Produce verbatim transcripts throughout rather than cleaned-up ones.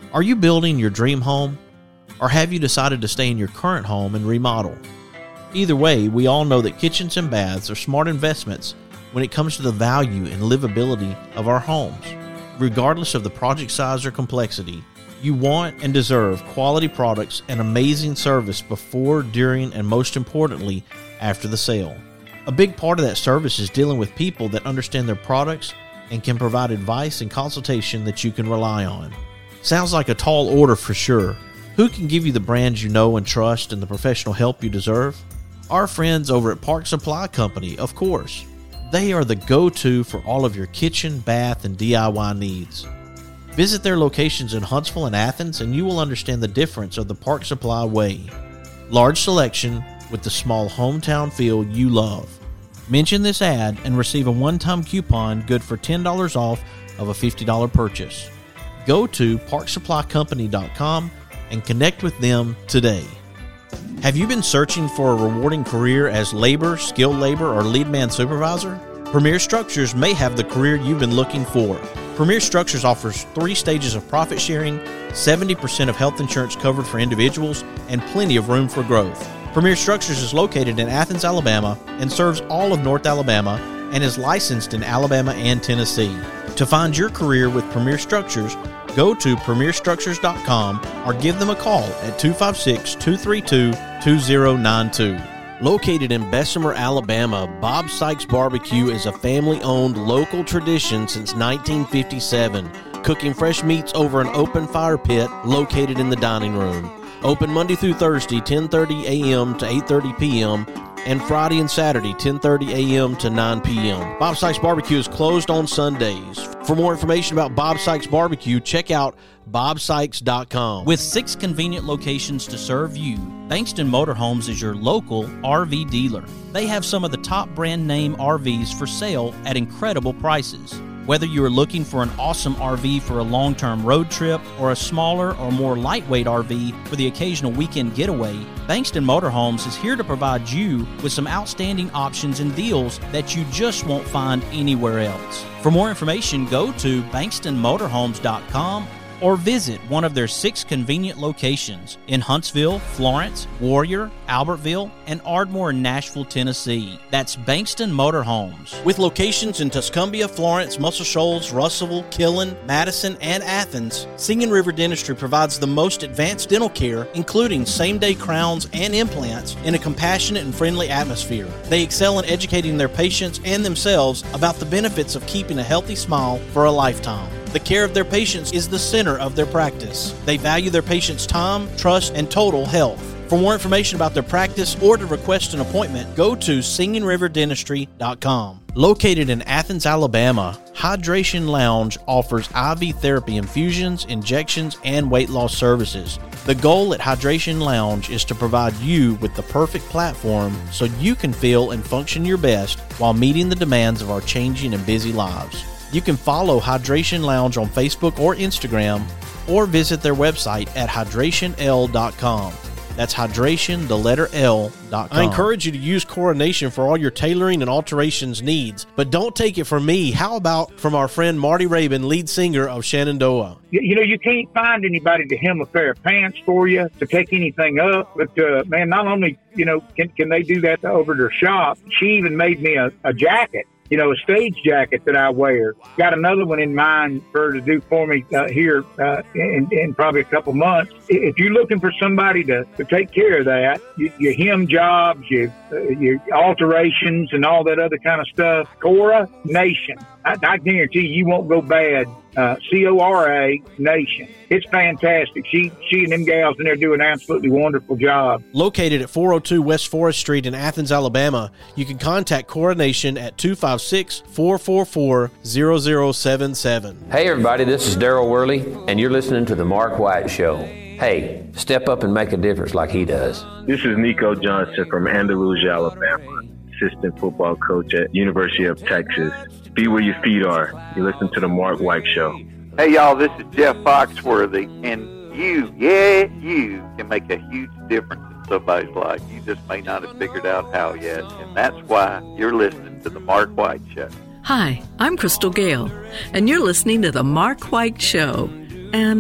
Are you building your dream home? Or have you decided to stay in your current home and remodel? Either way, we all know that kitchens and baths are smart investments when it comes to the value and livability of our homes. Regardless of the project size or complexity, you want and deserve quality products and amazing service before, during, and most importantly, after the sale. A big part of that service is dealing with people that understand their products and can provide advice and consultation that you can rely on. Sounds like a tall order for sure. Who can give you the brands you know and trust and the professional help you deserve? Our friends over at Park Supply Company, of course. They are the go-to for all of your kitchen, bath, and D I Y needs. Visit their locations in Huntsville and Athens and you will understand the difference of the Park Supply way. Large selection with the small hometown feel you love. Mention this ad and receive a one-time coupon good for ten dollars off of a fifty dollars purchase. Go to park supply company dot com and connect with them today. Have you been searching for a rewarding career as labor, skilled labor, or lead man supervisor? Premier Structures may have the career you've been looking for. Premier Structures offers three stages of profit sharing, seventy percent of health insurance covered for individuals, and plenty of room for growth. Premier Structures is located in Athens, Alabama, and serves all of North Alabama and is licensed in Alabama and Tennessee. To find your career with Premier Structures, go to premier structures dot com or give them a call at two five six, two three two, two zero nine two. Located in Bessemer, Alabama, Bob Sykes Barbecue is a family-owned local tradition since nineteen fifty-seven, cooking fresh meats over an open fire pit located in the dining room. Open Monday through Thursday, ten thirty a.m. to eight thirty p.m., and Friday and Saturday, ten thirty a.m. to nine p.m. Bob Sykes Barbecue is closed on Sundays. For more information about Bob Sykes Barbecue, check out bob sykes dot com. With six convenient locations to serve you, Bankston Motorhomes is your local R V dealer. They have some of the top brand name R Vs for sale at incredible prices. Whether you are looking for an awesome R V for a long-term road trip or a smaller or more lightweight R V for the occasional weekend getaway, Bankston Motorhomes is here to provide you with some outstanding options and deals that you just won't find anywhere else. For more information, go to bankston motorhomes dot com or visit one of their six convenient locations in Huntsville, Florence, Warrior, Albertville, and Ardmore in Nashville, Tennessee. That's Bankston Motorhomes. With locations in Tuscumbia, Florence, Muscle Shoals, Russellville, Killen, Madison, and Athens, Singing River Dentistry provides the most advanced dental care, including same-day crowns and implants, in a compassionate and friendly atmosphere. They excel in educating their patients and themselves about the benefits of keeping a healthy smile for a lifetime. The care of their patients is the center of their practice. They value their patients' time, trust, and total health. For more information about their practice or to request an appointment, go to singing river dentistry dot com. Located in Athens, Alabama, Hydration Lounge offers I V therapy infusions, injections, and weight loss services. The goal at Hydration Lounge is to provide you with the perfect platform so you can feel and function your best while meeting the demands of our changing and busy lives. You can follow Hydration Lounge on Facebook or Instagram, or visit their website at hydration l dot com. That's hydration, the letter L, dot com. I encourage you to use Coronation for all your tailoring and alterations needs, but don't take it from me. How about from our friend Marty Rabin, lead singer of Shenandoah? You, you know, you can't find anybody to hem a pair of pants for you, to take anything up, but, uh, man, not only, you know, can, can they do that over their shop, she even made me a, a jacket. You know, a stage jacket that I wear. Got another one in mind for her to do for me uh, here uh, in, in probably a couple months. If you're looking for somebody to, to take care of that, you, your hem jobs, your, uh, your alterations, and all that other kind of stuff, Cora Nation. I, I guarantee you, you won't go bad. Uh, C O R A Nation. It's fantastic. She she and them gals in there do an absolutely wonderful job. Located at four oh two West Forest Street in Athens, Alabama, you can contact Coronation at two five six, four four four, zero zero seven seven. Hey everybody, this is Daryl Worley, and you're listening to The Mark White Show. Hey, step up and make a difference like he does. This is Nico Johnson from Andalusia, Alabama, assistant football coach at University of Texas. Be where your feet are. You listen to The Mark White Show. Hey, y'all, this is Jeff Foxworthy, and you, yeah, you can make a huge difference in somebody's life. You just may not have figured out how yet, and that's why you're listening to The Mark White Show. Hi, I'm Crystal Gale, and you're listening to The Mark White Show. And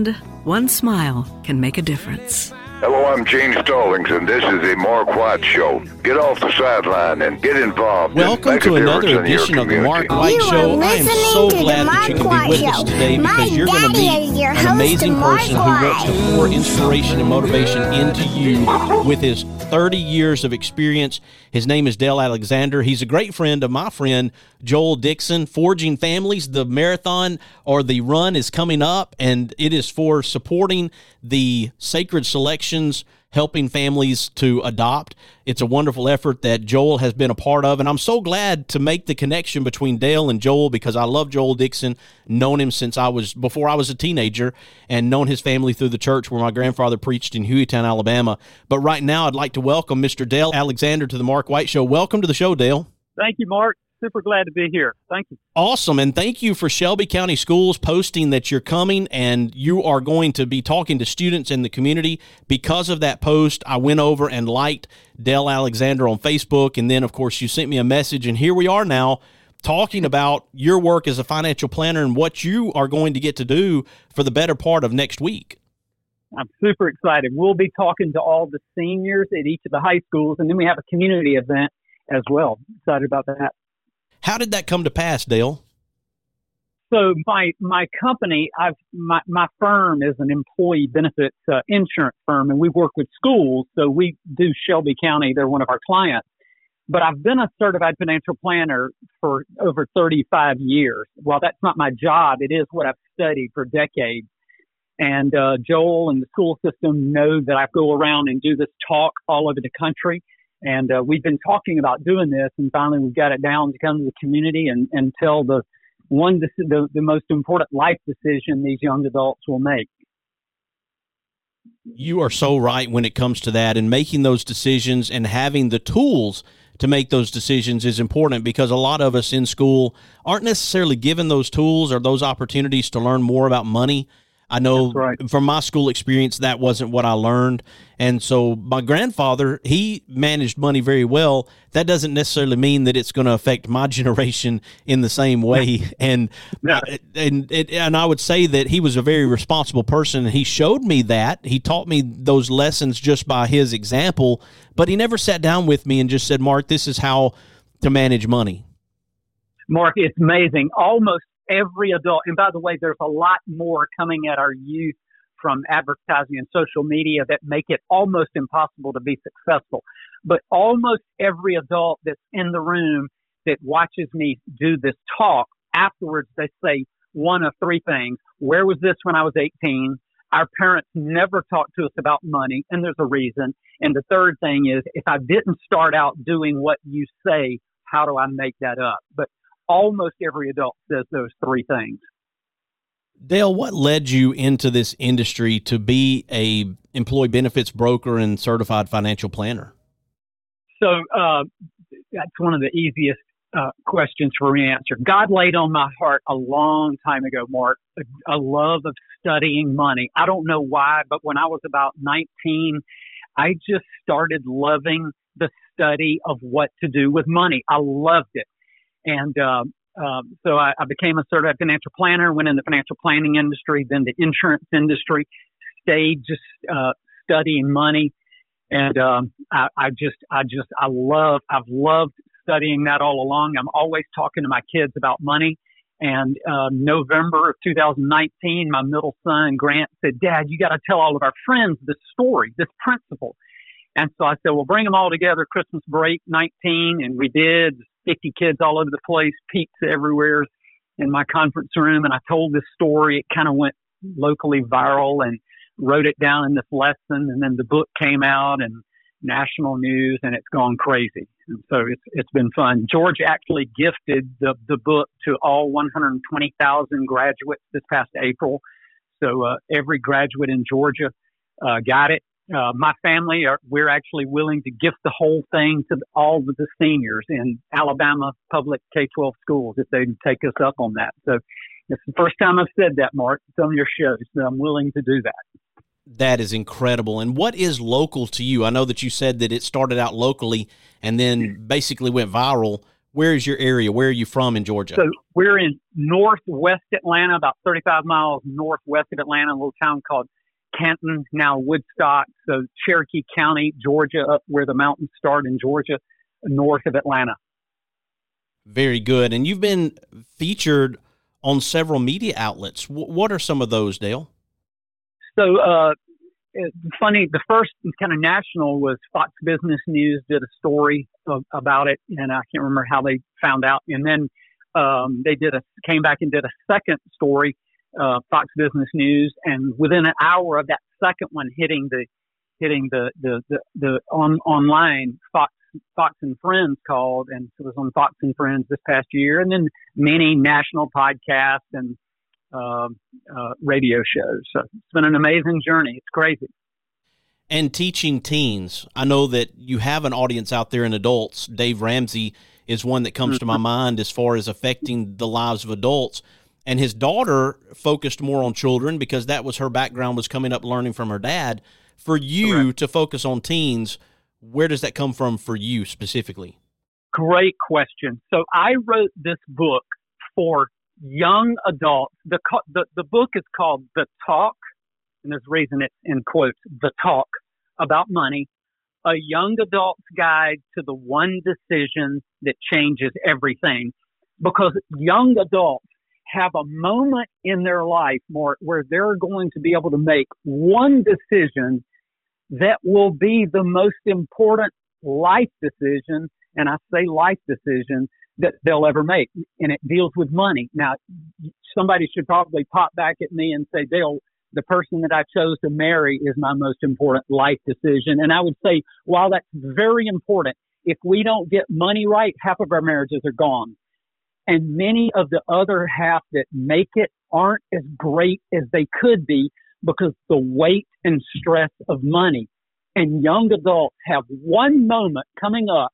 One smile can make a difference. Hello, I'm Gene Stallings, and this is the Mark White Show. Get off the sideline and get involved. Welcome to another edition of the Mark White Show. I am so glad that you can be with us today because you're going to meet an amazing person who wants to pour inspiration and motivation into you with his thirty years of experience. His name is Dale Alexander. He's a great friend of my friend Joel Dixon. Forging Families, the marathon or the run is coming up, and it is for supporting the Sacred Selections, helping families to adopt. It's a wonderful effort that Joel has been a part of, and I'm so glad to make the connection between Dale and Joel because I love Joel Dixon, known him since I was, before I was a teenager, and known his family through the church where my grandfather preached in Hueytown, Alabama. But right now, I'd like to welcome Mister Dale Alexander to the Mark White Show. Welcome to the show, Dale. Thank you, Mark. Super glad to be here. Thank you. Awesome. And thank you for Shelby County Schools posting that you're coming and you are going to be talking to students in the community. Because of that post, I went over and liked Dale Alexander on Facebook. And then, of course, you sent me a message. And here we are now talking about your work as a financial planner and what you are going to get to do for the better part of next week. I'm super excited. We'll be talking to all the seniors at each of the high schools. And then we have a community event as well. Excited about that. How did that come to pass, Dale? So my my company, I've my, my firm is an employee benefits uh, insurance firm, and we work with schools. So we do Shelby County; they're one of our clients. But I've been a certified financial planner for over thirty-five years. While that's not my job, it is what I've studied for decades. And uh, Joel and the school system know that I go around and do this talk all over the country. And uh, we've been talking about doing this, and finally we've got it down to come to the community and, and tell the one the, the most important life decision these young adults will make. You are so right when it comes to that, and making those decisions and having the tools to make those decisions is important because a lot of us in school aren't necessarily given those tools or those opportunities to learn more about money. I know right. From my school experience, that wasn't what I learned. And so my grandfather, he managed money very well. That doesn't necessarily mean that it's going to affect my generation in the same way. And, yeah. and, and, and I would say that he was a very responsible person. He showed me that. He taught me those lessons just by his example, but he never sat down with me and just said, Mark, this is how to manage money. Mark, it's amazing. Almost every adult, and by the way, there's a lot more coming at our youth from advertising and social media that make it almost impossible to be successful. But almost every adult that's in the room that watches me do this talk, afterwards they say one of three things. Where was this when I was eighteen? Our parents never talked to us about money, and there's a reason. And the third thing is, if I didn't start out doing what you say, how do I make that up? But almost every adult says those three things. Dale, what led you into this industry to be a employee benefits broker and certified financial planner? So uh, that's one of the easiest uh, questions for me to answer. God laid on my heart a long time ago, Mark, a, a love of studying money. I don't know why, but when I was about nineteen, I just started loving the study of what to do with money. I loved it. And uh, uh, so I, I became a certified financial planner, went in the financial planning industry, then the insurance industry, stayed just uh, studying money. And um, I, I just, I just, I love, I've loved studying that all along. I'm always talking to my kids about money. And uh, November of two thousand nineteen, my middle son, Grant, said, Dad, you got to tell all of our friends this story, this principle. And so I said, well, bring them all together, Christmas break nineteen. And we did. fifty kids all over the place, pizza everywhere in my conference room. And I told this story. It kind of went locally viral and wrote it down in this lesson. And then the book came out and national news, and it's gone crazy. And so it's it's been fun. George actually gifted the, the book to all one hundred twenty thousand graduates this past April. So uh, every graduate in Georgia uh, got it. Uh, my family, are, we're actually willing to gift the whole thing to all of the seniors in Alabama public K twelve schools if they take us up on that. So it's the first time I've said that, Mark. It's on your show, so I'm willing to do that. That is incredible. And what is local to you? I know that you said that it started out locally and then basically went viral. Where is your area? Where are you from in Georgia? So we're in northwest Atlanta, about thirty-five miles northwest of Atlanta, a little town called Canton, now Woodstock, so Cherokee County, Georgia, up where the mountains start in Georgia, north of Atlanta. Very good. And you've been featured on several media outlets. W- what are some of those, Dale? So, uh, it's funny, the first kind of national was Fox Business News did a story of, about it, and I can't remember how they found out. And then um, they did a came back and did a second story, uh, Fox Business News, and within an hour of that second one hitting the hitting the the the, the on online Fox Fox and Friends called, and it was on Fox and Friends this past year, and then many national podcasts and Uh, uh, radio shows. So it's been an amazing journey. It's crazy. And teaching teens. I know that you have an audience out there in adults. Dave Ramsey is one that comes mm-hmm. to my mind as far as affecting the lives of adults. And his daughter focused more on children because that was her background, was coming up learning from her dad. For you Correct. To focus on teens, where does that come from for you specifically? Great question. So I wrote this book for young adults. The, the the book is called The Talk, and there's a reason it's in quotes, The Talk About Money, a young adult's guide to the one decision that changes everything. Because young adults have a moment in their life more where they're going to be able to make one decision that will be the most important life decision, and I say life decision, that they'll ever make, and it deals with money. Now, somebody should probably pop back at me and say, Dale, the person that I chose to marry is my most important life decision. And I would say, while that's very important, if we don't get money right, half of our marriages are gone. And many of the other half that make it aren't as great as they could be because the weight and stress of money. And young adults have one moment coming up,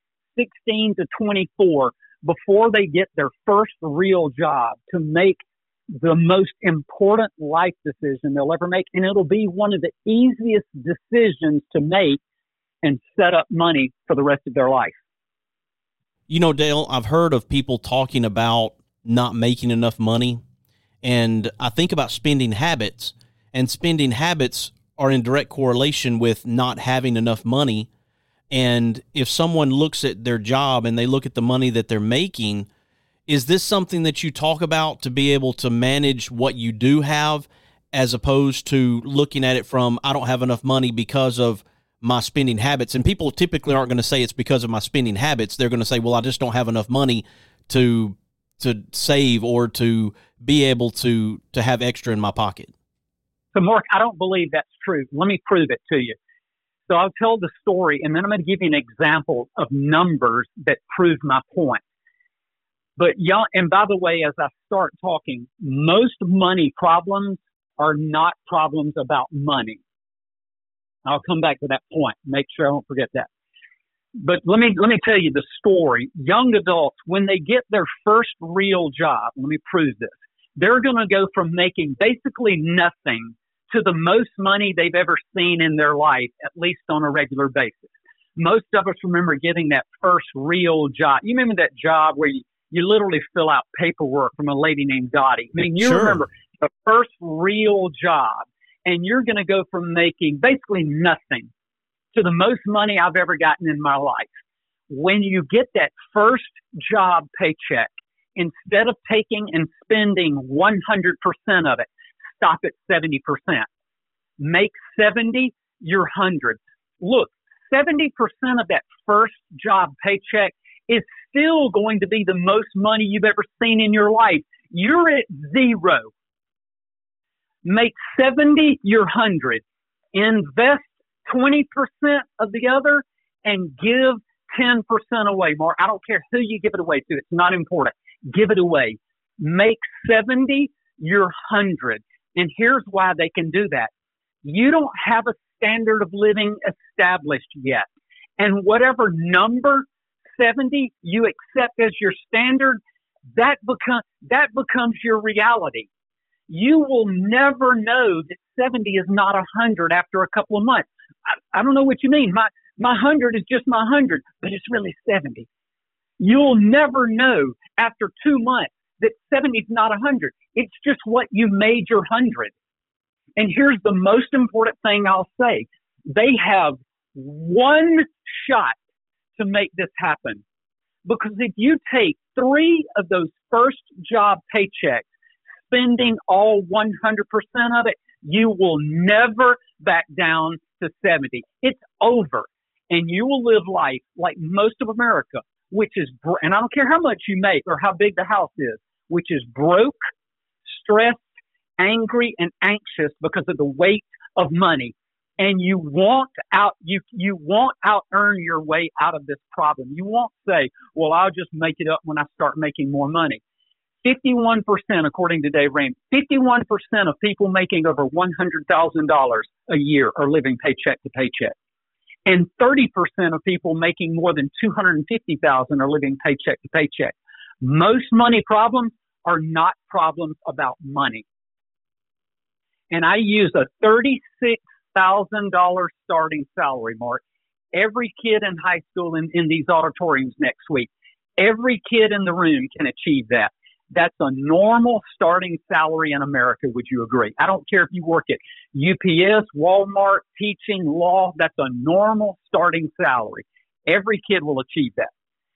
sixteen to twenty-four, before they get their first real job, to make the most important life decision they'll ever make. And it'll be one of the easiest decisions to make and set up money for the rest of their life. You know, Dale, I've heard of people talking about not making enough money, and I think about spending habits, and spending habits are in direct correlation with not having enough money. And if someone looks at their job and they look at the money that they're making, is this something that you talk about to be able to manage what you do have, as opposed to looking at it from, I don't have enough money because of my spending habits? And people typically aren't going to say it's because of my spending habits. They're going to say, well, I just don't have enough money to to save or to be able to to have extra in my pocket. So, Mark, I don't believe that's true. Let me prove it to you. So I'll tell the story, and then I'm going to give you an example of numbers that prove my point. But y'all, and by the way, as I start talking, most money problems are not problems about money. I'll come back to that point. Make sure I don't forget that. But let me let me tell you the story. Young adults, when they get their first real job, let me prove this. They're going to go from making basically nothing to the most money they've ever seen in their life, at least on a regular basis. Most of us remember getting that first real job. You remember that job where you, you literally fill out paperwork from a lady named Dottie? I mean, you sure. remember the first real job, and you're going to go from making basically nothing to the most money I've ever gotten in my life. When you get that first job paycheck, instead of taking and spending one hundred percent of it, stop at seventy percent. Make seventy your hundred. Look, seventy percent of that first job paycheck is still going to be the most money you've ever seen in your life. You're at zero. Make seventy your hundred. Invest twenty percent of the other and give ten percent away. Mark, I don't care who you give it away to. It's not important. Give it away. Make seventy your hundred. And here's why they can do that. You don't have a standard of living established yet. And whatever number, seventy, you accept as your standard, that, become, that becomes your reality. You will never know that seventy is not one hundred after a couple of months. I, I don't know what you mean. My, my one hundred is just my one hundred, but it's really seventy. You'll never know after two months that seventy is not one hundred. It's just what you made your one hundred. And here's the most important thing I'll say. They have one shot to make this happen. Because if you take three of those first job paychecks, spending all one hundred percent of it, you will never back down to seventy. It's over. And you will live life like most of America, which is, and I don't care how much you make or how big the house is, which is broke, stressed, angry, and anxious because of the weight of money. And you won't out, you, you won't out earn your way out of this problem. You won't say, well, I'll just make it up when I start making more money. fifty-one percent, according to Dave Ramsey, fifty-one percent of people making over one hundred thousand dollars a year are living paycheck to paycheck. And thirty percent of people making more than two hundred fifty thousand dollars are living paycheck to paycheck. Most money problems are not problems about money. And I use a thirty-six thousand dollars starting salary, Mark. Every kid in high school in, in these auditoriums next week, every kid in the room can achieve that. That's a normal starting salary in America, would you agree? I don't care if you work at U P S, Walmart, teaching, law, that's a normal starting salary. Every kid will achieve that.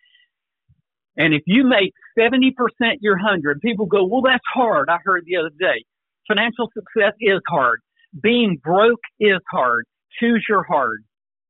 And if you make seventy percent your one hundred, people go, well, that's hard. I heard the other day. Financial success is hard. Being broke is hard. Choose your hard.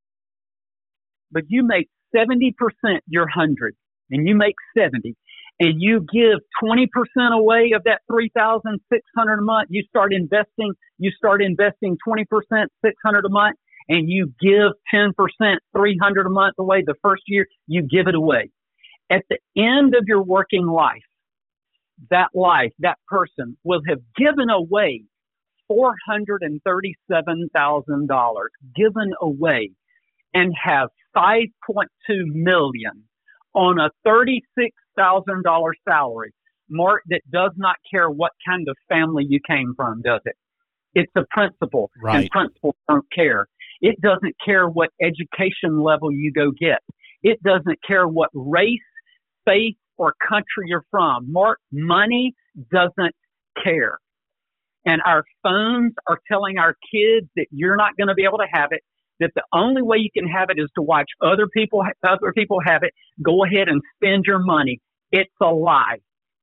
But you make seventy percent your one hundred, and you make seventy, and you give twenty percent away of that three thousand six hundred dollars a month, you start investing, you start investing twenty percent, six hundred dollars a month, and you give ten percent, three hundred dollars a month away the first year, you give it away. At the end of your working life, that life, that person will have given away four hundred thirty-seven thousand dollars, given away, and have five point two million dollars on a thirty-six thousand dollars salary, Mark, that does not care what kind of family you came from, does it? It's a principle, right. And principles don't care. It doesn't care what education level you go get. It doesn't care what race, faith, or country you're from. Mark, money doesn't care. And our phones are telling our kids that you're not going to be able to have it, that the only way you can have it is to watch other people other people have it. Go ahead and spend your money. It's a lie.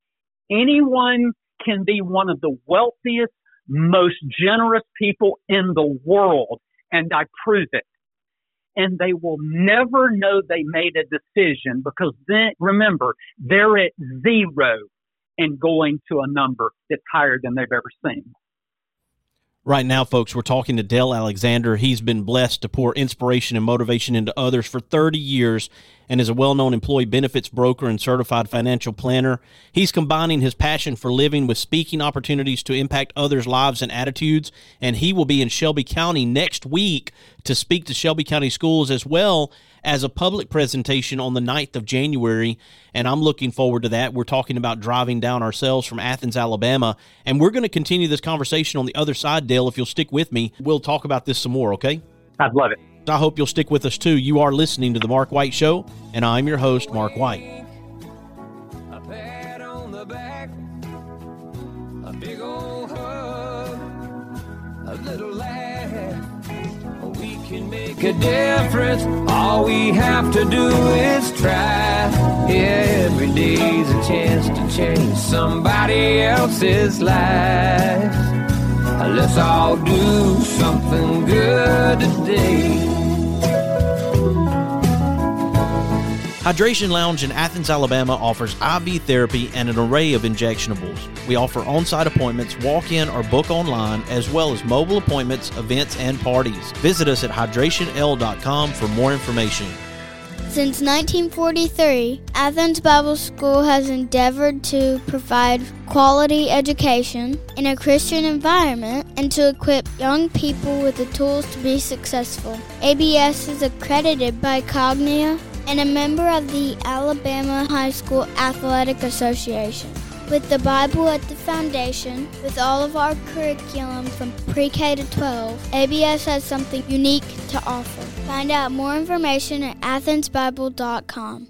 Anyone can be one of the wealthiest, most generous people in the world, and I prove it. And they will never know they made a decision because then, remember, they're at zero and going to a number that's higher than they've ever seen. Right now, folks, we're talking to Dale Alexander. He's been blessed to pour inspiration and motivation into others for thirty years and is a well-known employee benefits broker and certified financial planner. He's combining his passion for living with speaking opportunities to impact others' lives and attitudes, and he will be in Shelby County next week to speak to Shelby County schools as well as a public presentation on the ninth of January, and I'm looking forward to that. We're talking about driving down ourselves from Athens, Alabama, and we're going to continue this conversation on the other side, Dale. If you'll stick with me, we'll talk about this some more, okay? I'd love it. I hope you'll stick with us, too. You are listening to The Mark White Show, and I'm your host, Mark White. A pat on the back, a big old hug, a little laugh. We can make a difference. All we have to do is try. Yeah, every day's a chance to change somebody else's life. Let's all do something good today. Hydration Lounge in Athens, Alabama offers I V therapy and an array of injectionables. We offer on-site appointments, walk-in or book online, as well as mobile appointments, events, and parties. Visit us at hydration l dot com for more information. Since nineteen forty-three, Athens Bible School has endeavored to provide quality education in a Christian environment and to equip young people with the tools to be successful. A B S is accredited by Cognia and a member of the Alabama High School Athletic Association. With the Bible at the foundation, with all of our curriculum from pre-K to twelve, A B S has something unique to offer. Find out more information at athens bible dot com.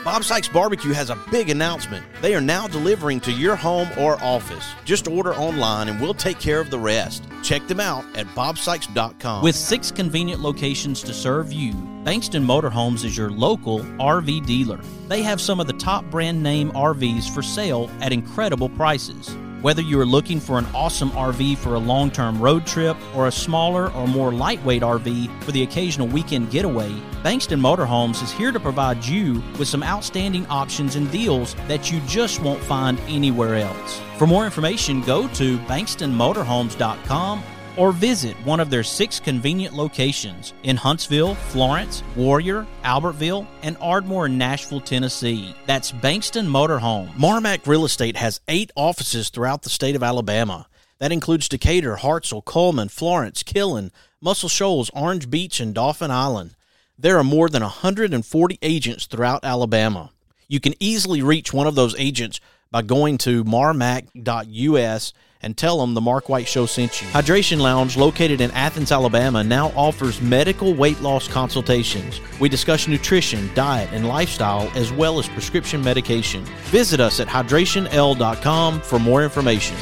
Bob Sykes Barbecue has a big announcement. They are now delivering to your home or office. Just order online and we'll take care of the rest. Check them out at bob sykes dot com. With six convenient locations to serve you, Bankston Motorhomes is your local R V dealer. They have some of the top brand name R Vs for sale at incredible prices. Whether you are looking for an awesome R V for a long-term road trip or a smaller or more lightweight R V for the occasional weekend getaway, Bankston Motorhomes is here to provide you with some outstanding options and deals that you just won't find anywhere else. For more information, go to bankston motorhomes dot com or visit one of their six convenient locations in Huntsville, Florence, Warrior, Albertville, and Ardmore in Nashville, Tennessee. That's Bankston Motorhome. Marmac Real Estate has eight offices throughout the state of Alabama. That includes Decatur, Hartselle, Coleman, Florence, Killen, Muscle Shoals, Orange Beach, and Dauphin Island. There are more than one hundred forty agents throughout Alabama. You can easily reach one of those agents by going to marmac dot U S and tell them the Mark White Show sent you. Hydration Lounge, located in Athens, Alabama, now offers medical weight loss consultations. We discuss nutrition, diet, and lifestyle, as well as prescription medication. Visit us at hydration l dot com for more information.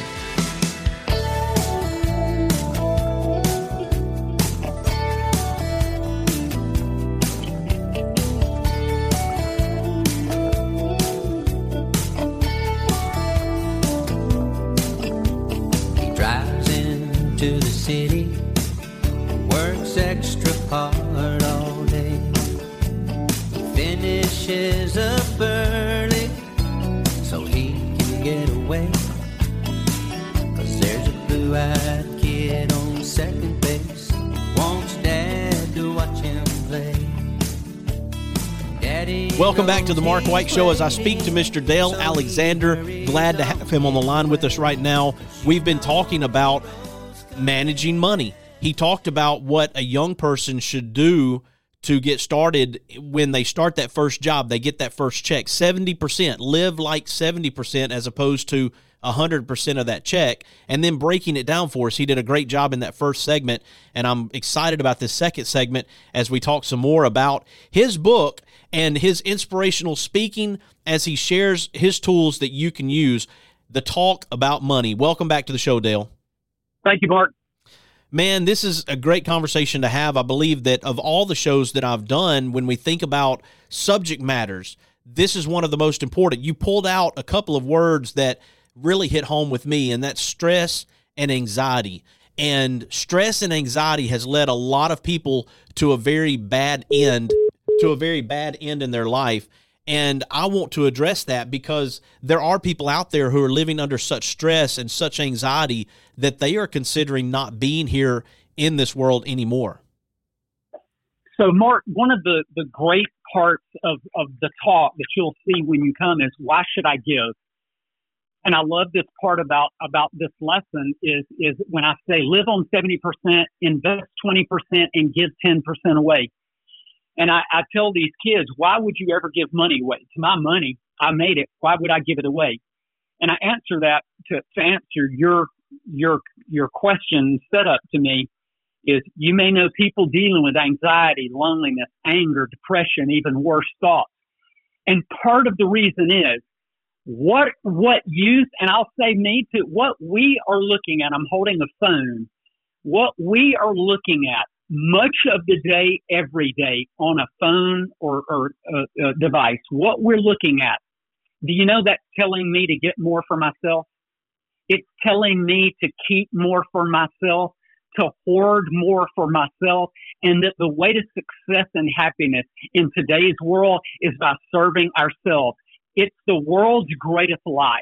Welcome back to the Mark White Show as I speak to Mister Dale Alexander. Glad to have him on the line with us right now. We've been talking about managing money. He talked about what a young person should do to get started when they start that first job, they get that first check. seventy percent, live like seventy percent as opposed to one hundred percent of that check, and then breaking it down for us. He did a great job in that first segment, and I'm excited about this second segment as we talk some more about his book and his inspirational speaking as he shares his tools that you can use, the talk about money. Welcome back to the show, Dale. Thank you, Mark. Man, this is a great conversation to have. I believe that of all the shows that I've done, when we think about subject matters, this is one of the most important. You pulled out a couple of words that really hit home with me, and that's stress and anxiety. And stress and anxiety has led a lot of people to a very bad end, to a very bad end in their life. And I want to address that because there are people out there who are living under such stress and such anxiety that they are considering not being here in this world anymore. So, Mark, one of the, the great parts of, of the talk that you'll see when you come is, why should I give? And I love this part about, about this lesson is, is when I say live on seventy percent, invest twenty percent, and give ten percent away. And I, I tell these kids, why would you ever give money away? It's my money. I made it. Why would I give it away? And I answer that to, to answer your your your question set up to me is, you may know people dealing with anxiety, loneliness, anger, depression, even worse thoughts. And part of the reason is what what youth, and I'll say me too, what we are looking at, I'm holding a phone, what we are looking at much of the day, every day, on a phone or, or a, a device, what we're looking at, do you know that's telling me to get more for myself? It's telling me to keep more for myself, to hoard more for myself, and that the way to success and happiness in today's world is by serving ourselves. It's the world's greatest lie.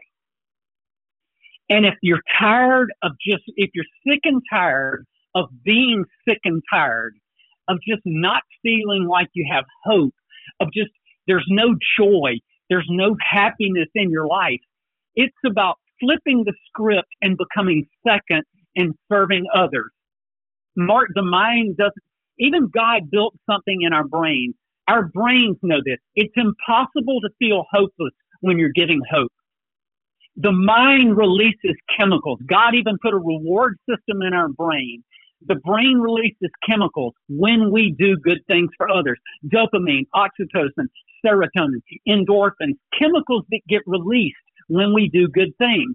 And if you're tired of just, if you're sick and tired of being sick and tired, of just not feeling like you have hope, of just, there's no joy, there's no happiness in your life, it's about flipping the script and becoming second and serving others. Mark, the mind doesn't, even God built something in our brains. Our brains know this. It's impossible to feel hopeless when you're giving hope. The mind releases chemicals. God even put a reward system in our brain. The brain releases chemicals when we do good things for others. Dopamine, oxytocin, serotonin, endorphins, chemicals that get released when we do good things.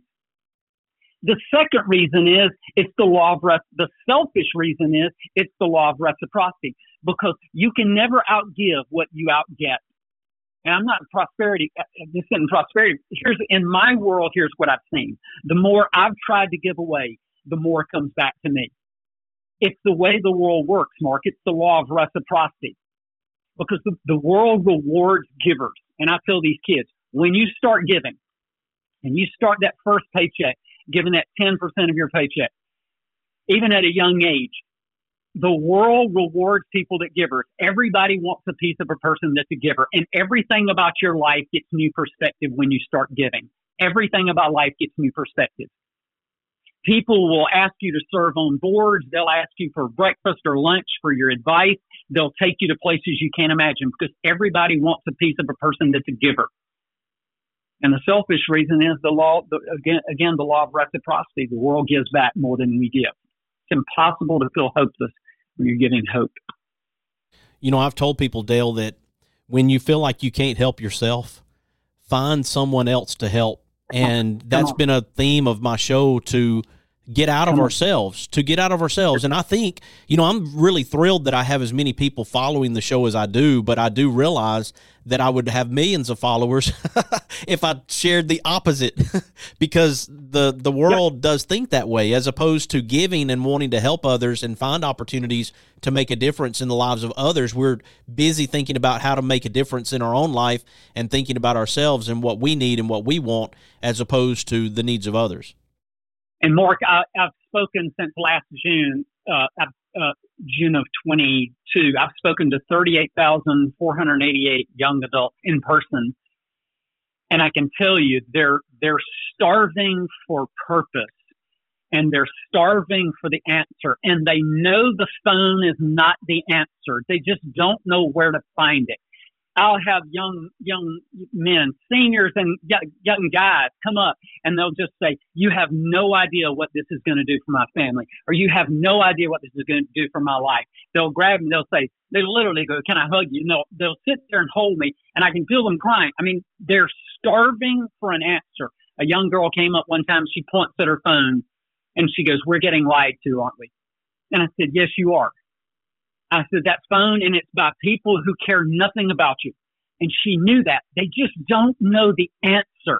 The second reason is it's the law of re- the selfish reason is it's the law of reciprocity, because you can never outgive what you outget. And I'm not in prosperity. This isn't prosperity. Here's in my world. Here's what I've seen: the more I've tried to give away, the more comes back to me. It's the way the world works, Mark. It's the law of reciprocity, because the, the world rewards givers. And I tell these kids, when you start giving, and you start that first paycheck, giving that ten percent of your paycheck, even at a young age, the world rewards people that givers. Everybody wants a piece of a person that's a giver. And everything about your life gets new perspective when you start giving. Everything about life gets new perspective. People will ask you to serve on boards. They'll ask you for breakfast or lunch, for your advice. They'll take you to places you can't imagine, because everybody wants a piece of a person that's a giver. And the selfish reason is the law, the, again, again, the law of reciprocity. The world gives back more than we give. It's impossible to feel hopeless when you're giving hope. You know, I've told people, Dale, that when you feel like you can't help yourself, find someone else to help. And that's been a theme of my show, to get out of ourselves, to get out of ourselves. And I think, you know, I'm really thrilled that I have as many people following the show as I do, but I do realize that I would have millions of followers if I shared the opposite, because the, the world yep. does think that way, as opposed to giving and wanting to help others and find opportunities to make a difference in the lives of others. We're busy thinking about how to make a difference in our own life and thinking about ourselves and what we need and what we want, as opposed to the needs of others. And Mark, I, I've spoken since last June, uh, uh, June of twenty-two. I've spoken to thirty-eight thousand four hundred eighty-eight young adults in person, and I can tell you they're they're starving for purpose, and they're starving for the answer, and they know the phone is not the answer. They just don't know where to find it. I'll have young young men, seniors and young guys come up, and they'll just say, "You have no idea what this is going to do for my family," or "You have no idea what this is going to do for my life." They'll grab me, they'll say, they literally go, "Can I hug you?" No, they'll sit there and hold me, and I can feel them crying. I mean, they're starving for an answer. A young girl came up one time, she points at her phone, and she goes, "We're getting lied to, aren't we?" And I said, "Yes, you are." I said, "That phone, and it's by people who care nothing about you." And she knew that. They just don't know the answer.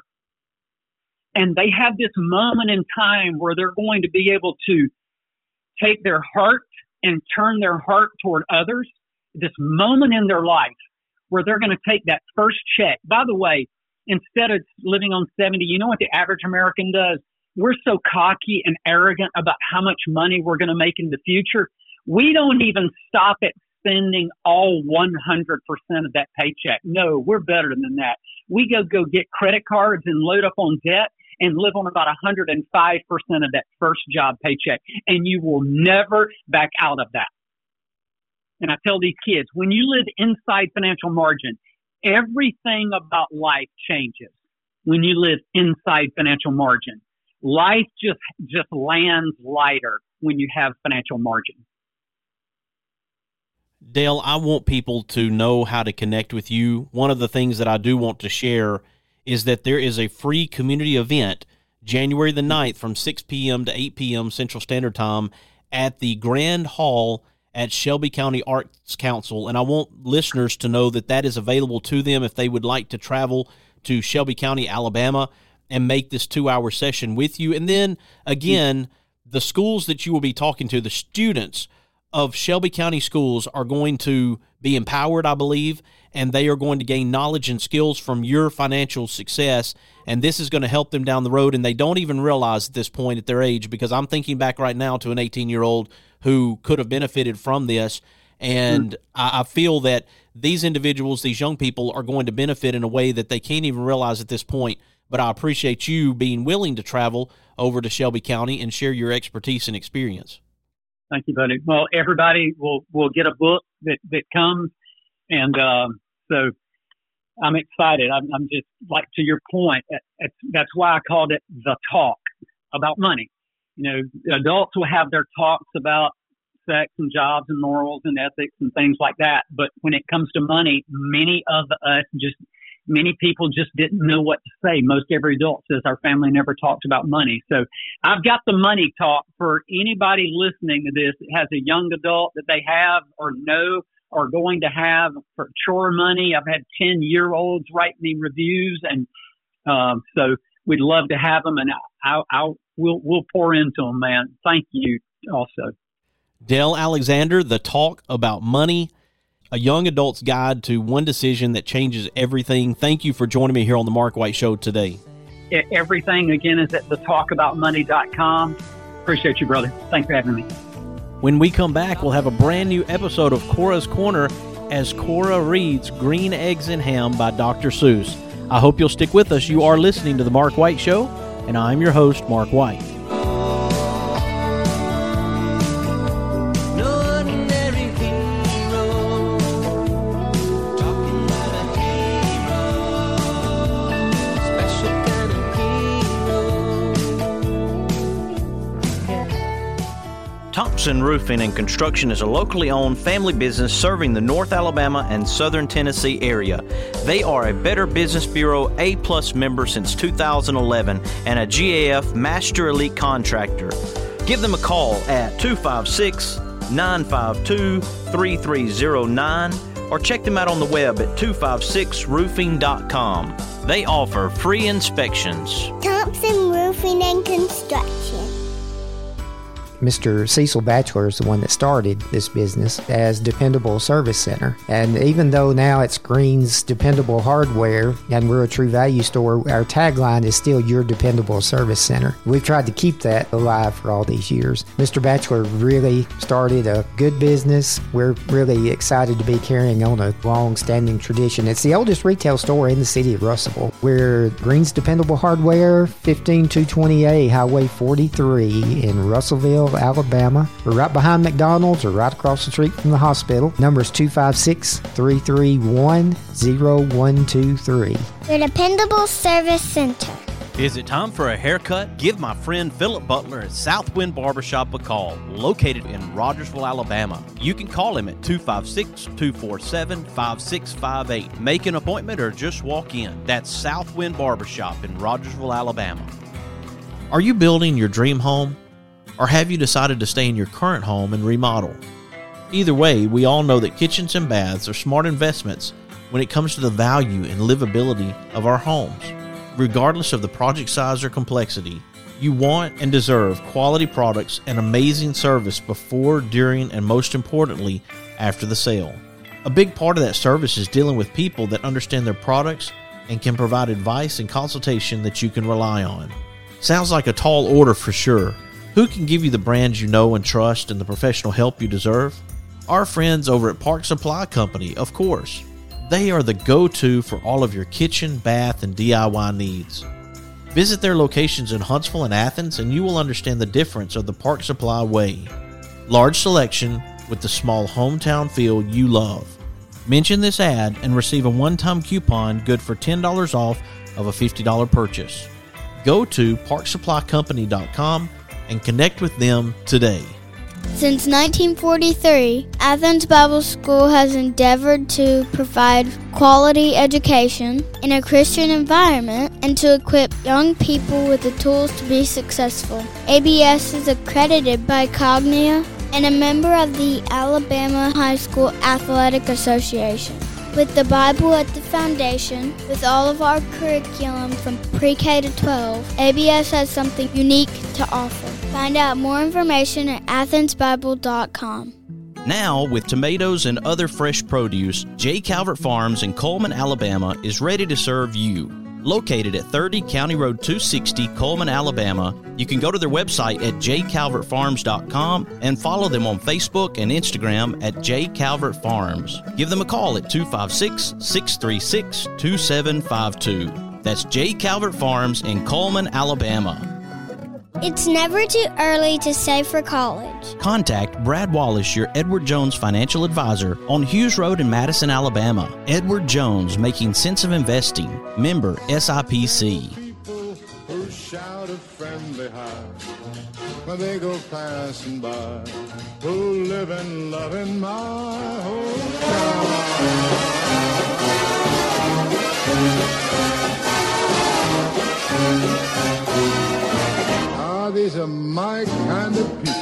And they have this moment in time where they're going to be able to take their heart and turn their heart toward others. This moment in their life where they're going to take that first check. By the way, instead of living on seventy, you know what the average American does? We're so cocky and arrogant about how much money we're going to make in the future. We don't even stop at spending all one hundred percent of that paycheck. No, we're better than that. We go go get credit cards and load up on debt and live on about one hundred five percent of that first job paycheck. And you will never back out of that. And I tell these kids, when you live inside financial margin, everything about life changes. When you live inside financial margin, life just, just lands lighter when you have financial margin. Dale, I want people to know how to connect with you. One of the things that I do want to share is that there is a free community event January the ninth from six p.m. to eight p.m. Central Standard Time at the Grand Hall at Shelby County Arts Council. And I want listeners to know that that is available to them if they would like to travel to Shelby County, Alabama, and make this two-hour session with you. And then, again, the schools that you will be talking to, the students of Shelby County schools, are going to be empowered, I believe, and they are going to gain knowledge and skills from your financial success, and this is going to help them down the road, and they don't even realize at this point at their age, because I'm thinking back right now to an eighteen-year-old who could have benefited from this, and mm. I, I feel that these individuals, these young people, are going to benefit in a way that they can't even realize at this point. But I appreciate you being willing to travel over to Shelby County and share your expertise and experience. Thank you, buddy. Well, everybody will, will get a book that, that comes. And um, so I'm excited. I'm, I'm just, like, to your point, it's, that's why I called it The Talk, about money. You know, adults will have their talks about sex and jobs and morals and ethics and things like that. But when it comes to money, many of us just, many people just didn't know what to say. Most every adult says our family never talked about money. So I've got the money talk for anybody listening to this that has a young adult that they have or know or going to have for chore money. I've had ten year olds write me reviews, and um, so we'd love to have them, and I, I, I we'll, we'll pour into them, man. Thank you also. Dale Alexander, the talk about money, a young adult's guide to one decision that changes everything. Thank you for joining me here on the Mark White Show today. Everything, again, is at the talk about money dot com. Appreciate you, brother. Thanks for having me. When we come back, we'll have a brand new episode of Cora's Corner as Cora reads Green Eggs and Ham by Doctor Seuss. I hope you'll stick with us. You are listening to The Mark White Show, and I'm your host, Mark White. Thompson Roofing and Construction is a locally owned family business serving the North Alabama and Southern Tennessee area. They are a Better Business Bureau A-plus member since two thousand eleven and a G A F Master Elite Contractor. Give them a call at two five six, nine five two, three three zero nine or check them out on the web at two five six roofing dot com. They offer free inspections. Thompson Roofing and Construction. Mister Cecil Batchelor is the one that started this business as Dependable Service Center. And even though now it's Green's Dependable Hardware and we're a True Value store, our tagline is still Your Dependable Service Center. We've tried to keep that alive for all these years. Mister Batchelor really started a good business. We're really excited to be carrying on a long-standing tradition. It's the oldest retail store in the city of Russellville. We're Green's Dependable Hardware, fifteen two twenty A Highway forty-three in Russellville, Alabama. We're right behind McDonald's or right across the street from the hospital. Number is two five six, three three one, zero one two three. Your Dependable Service Center. Is it time for a haircut? Give my friend Philip Butler at Southwind Barbershop a call, located in Rogersville, Alabama. You can call him at two five six, two four seven, five six five eight. Make an appointment or just walk in. That's Southwind Barbershop in Rogersville, Alabama. Are you building your dream home? Or have you decided to stay in your current home and remodel? Either way, we all know that kitchens and baths are smart investments when it comes to the value and livability of our homes. Regardless of the project size or complexity, you want and deserve quality products and amazing service before, during, and most importantly, after the sale. A big part of that service is dealing with people that understand their products and can provide advice and consultation that you can rely on. Sounds like a tall order for sure. Who can give you the brands you know and trust and the professional help you deserve? Our friends over at Park Supply Company, of course. They are the go-to for all of your kitchen, bath, and D I Y needs. Visit their locations in Huntsville and Athens and you will understand the difference of the Park Supply way. Large selection with the small hometown feel you love. Mention this ad and receive a one-time coupon good for ten dollars off of a fifty dollars purchase. Go to park supply company dot com and connect with them today. Since nineteen forty-three, Athens Bible School has endeavored to provide quality education in a Christian environment and to equip young people with the tools to be successful. A B S is accredited by Cognia and a member of the Alabama High School Athletic Association. With the Bible at the foundation, with all of our curriculum from pre-K to twelve, A B S has something unique to offer. Find out more information at athens bible dot com. Now, with tomatoes and other fresh produce, J. Calvert Farms in Coleman, Alabama is ready to serve you. Located at thirty County Road two sixty, Coleman, Alabama, you can go to their website at j calvert farms dot com and follow them on Facebook and Instagram at j calvert farms. Give them a call at two five six, six three six, two seven five two. That's J. Calvert Farms in Coleman, Alabama. It's never too early to save for college. Contact Brad Wallace, your Edward Jones financial advisor, on Hughes Road in Madison, Alabama. Edward Jones, making sense of investing. Member S I P C. People who shout a friendly hi when they go passing by, who living, loving my hometown. Ah, these are my kind of people.